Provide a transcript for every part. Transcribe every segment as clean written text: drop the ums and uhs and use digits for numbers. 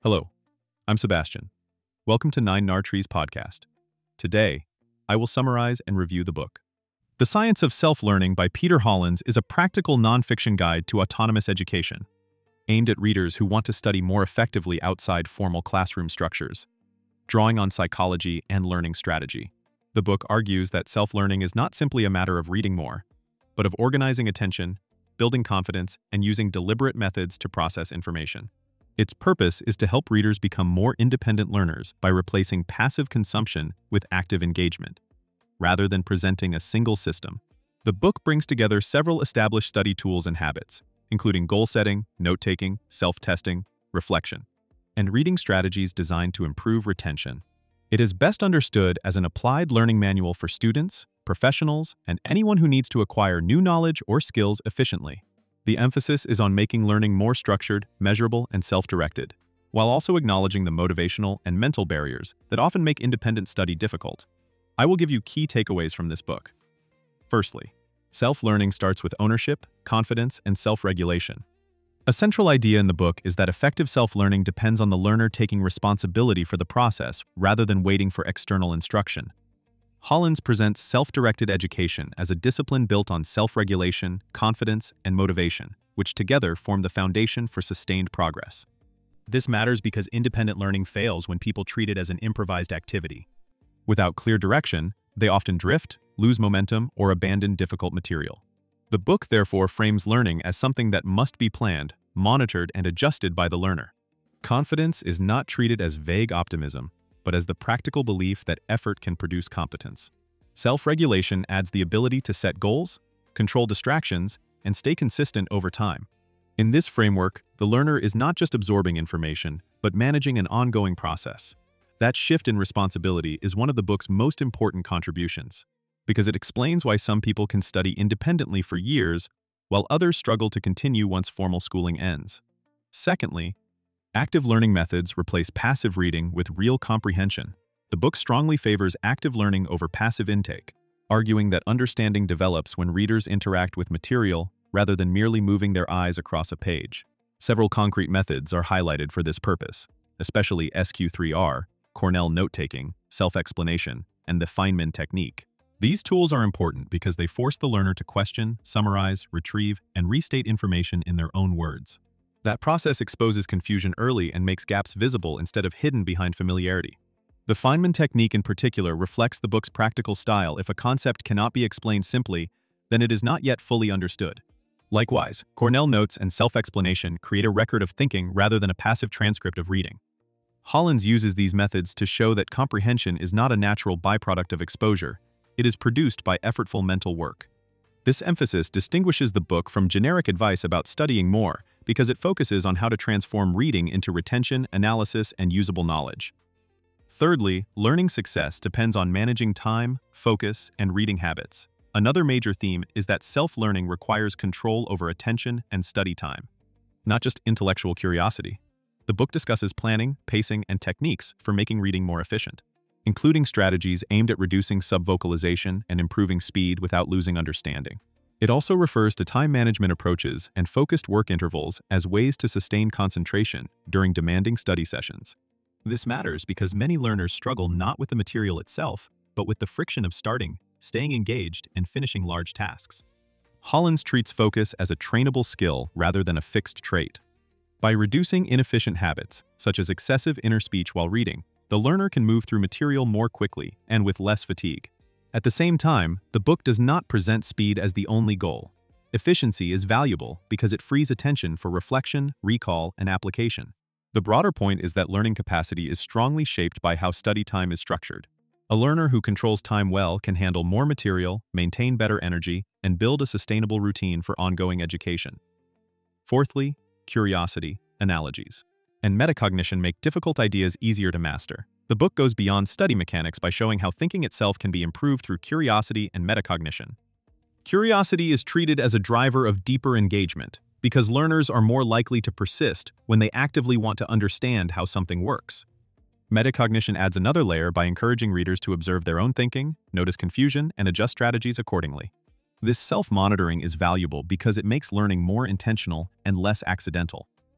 Hello, I'm Sebastian. Welcome to Nine Nar Trees podcast. Today, I will summarize and review the book. The Science of Self-Learning by Peter Hollins is a practical nonfiction guide to autonomous education, aimed at readers who want to study more effectively outside formal classroom structures, drawing on psychology and learning strategy. The book argues that self-learning is not simply a matter of reading more, but of organizing attention, building confidence, and using deliberate methods to process information. Its purpose is to help readers become more independent learners by replacing passive consumption with active engagement, rather than presenting a single system. The book brings together several established study tools and habits, including goal setting, note-taking, self-testing, reflection, and reading strategies designed to improve retention. It is best understood as an applied learning manual for students, professionals, and anyone who needs to acquire new knowledge or skills efficiently. The emphasis is on making learning more structured, measurable, and self-directed, while also acknowledging the motivational and mental barriers that often make independent study difficult. I will give you key takeaways from this book. Firstly, self-learning starts with ownership, confidence, and self-regulation. A central idea in the book is that effective self-learning depends on the learner taking responsibility for the process rather than waiting for external instruction. Hollins presents self-directed education as a discipline built on self-regulation, confidence, and motivation, which together form the foundation for sustained progress. This matters because independent learning fails when people treat it as an improvised activity. Without clear direction, they often drift, lose momentum, or abandon difficult material. The book therefore frames learning as something that must be planned, monitored, and adjusted by the learner. Confidence is not treated as vague optimism, but as the practical belief that effort can produce competence. Self-regulation adds the ability to set goals, control distractions, and stay consistent over time. In this framework, the learner is not just absorbing information, but managing an ongoing process. That shift in responsibility is one of the book's most important contributions, because it explains why some people can study independently for years, while others struggle to continue once formal schooling ends. Secondly, active learning methods replace passive reading with real comprehension. The book strongly favors active learning over passive intake, arguing that understanding develops when readers interact with material rather than merely moving their eyes across a page. Several concrete methods are highlighted for this purpose, especially SQ3R, Cornell note-taking, self-explanation, and the Feynman technique. These tools are important because they force the learner to question, summarize, retrieve, and restate information in their own words. That process exposes confusion early and makes gaps visible instead of hidden behind familiarity. The Feynman technique in particular reflects the book's practical style. If a concept cannot be explained simply, then it is not yet fully understood. Likewise, Cornell notes and self-explanation create a record of thinking rather than a passive transcript of reading. Hollins uses these methods to show that comprehension is not a natural byproduct of exposure, it is produced by effortful mental work. This emphasis distinguishes the book from generic advice about studying more, because it focuses on how to transform reading into retention, analysis, and usable knowledge. Thirdly, learning success depends on managing time, focus, and reading habits. Another major theme is that self-learning requires control over attention and study time, not just intellectual curiosity. The book discusses planning, pacing, and techniques for making reading more efficient, including strategies aimed at reducing subvocalization and improving speed without losing understanding. It also refers to time management approaches and focused work intervals as ways to sustain concentration during demanding study sessions. This matters because many learners struggle not with the material itself, but with the friction of starting, staying engaged, and finishing large tasks. Hollins treats focus as a trainable skill rather than a fixed trait. By reducing inefficient habits, such as excessive inner speech while reading, the learner can move through material more quickly and with less fatigue. At the same time, the book does not present speed as the only goal. Efficiency is valuable because it frees attention for reflection, recall, and application. The broader point is that learning capacity is strongly shaped by how study time is structured. A learner who controls time well can handle more material, maintain better energy, and build a sustainable routine for ongoing education. Fourthly, curiosity, analogies, and metacognition make difficult ideas easier to master. The book goes beyond study mechanics by showing how thinking itself can be improved through curiosity and metacognition. Curiosity is treated as a driver of deeper engagement, because learners are more likely to persist when they actively want to understand how something works. Metacognition adds another layer by encouraging readers to observe their own thinking, notice confusion, and adjust strategies accordingly. This self-monitoring is valuable because it makes learning more intentional and less accidental.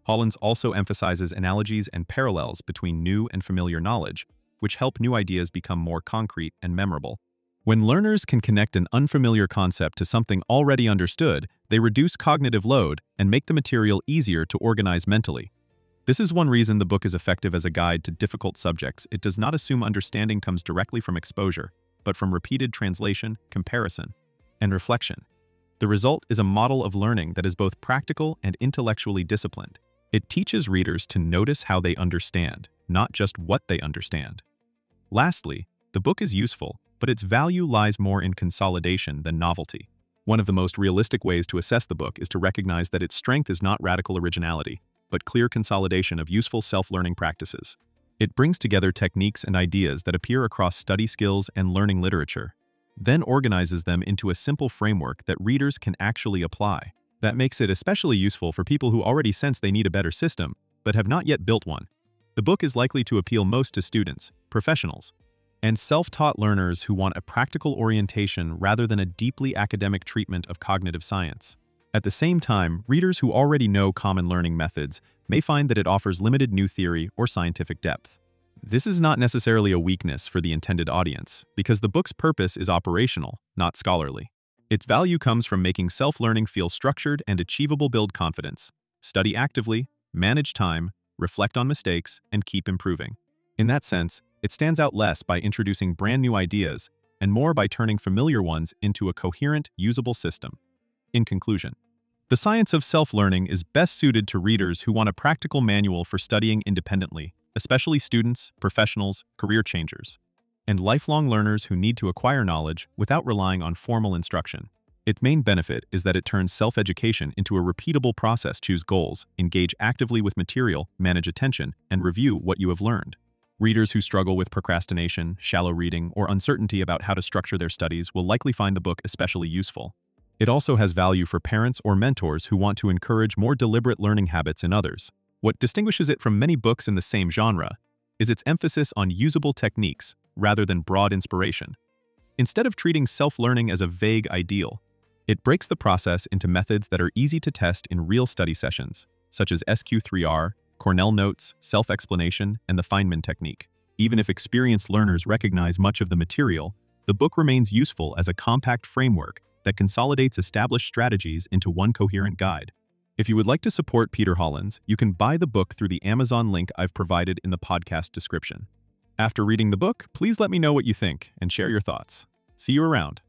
Hollins also emphasizes analogies and parallels between new and familiar knowledge, which help new ideas become more concrete and memorable. When learners can connect an unfamiliar concept to something already understood, they reduce cognitive load and make the material easier to organize mentally. This is one reason the book is effective as a guide to difficult subjects. It does not assume understanding comes directly from exposure, but from repeated translation, comparison, and reflection. The result is a model of learning that is both practical and intellectually disciplined. It teaches readers to notice how they understand, not just what they understand. Lastly, the book is useful, but its value lies more in consolidation than novelty. One of the most realistic ways to assess the book is to recognize that its strength is not radical originality, but clear consolidation of useful self-learning practices. It brings together techniques and ideas that appear across study skills and learning literature, then organizes them into a simple framework that readers can actually apply. That makes it especially useful for people who already sense they need a better system, but have not yet built one. The book is likely to appeal most to students, professionals, and self-taught learners who want a practical orientation rather than a deeply academic treatment of cognitive science. At the same time, readers who already know common learning methods may find that it offers limited new theory or scientific depth. This is not necessarily a weakness for the intended audience, because the book's purpose is operational, not scholarly. Its value comes from making self-learning feel structured and achievable. Build confidence, study actively, manage time, reflect on mistakes, and keep improving. In that sense, it stands out less by introducing brand new ideas and more by turning familiar ones into a coherent, usable system. In conclusion, The Science of Self-Learning is best suited to readers who want a practical manual for studying independently, especially students, professionals, career changers, and lifelong learners who need to acquire knowledge without relying on formal instruction. Its main benefit is that it turns self-education into a repeatable process. Choose goals, engage actively with material, manage attention, and review what you have learned. Readers who struggle with procrastination, shallow reading, or uncertainty about how to structure their studies will likely find the book especially useful. It also has value for parents or mentors who want to encourage more deliberate learning habits in others. What distinguishes it from many books in the same genre is its emphasis on usable techniques rather than broad inspiration. Instead of treating self-learning as a vague ideal, it breaks the process into methods that are easy to test in real study sessions, such as SQ3R, Cornell Notes, self-explanation, and the Feynman technique. Even if experienced learners recognize much of the material, the book remains useful as a compact framework that consolidates established strategies into one coherent guide. If you would like to support Peter Hollins, you can buy the book through the Amazon link I've provided in the podcast description. After reading the book, please let me know what you think and share your thoughts. See you around.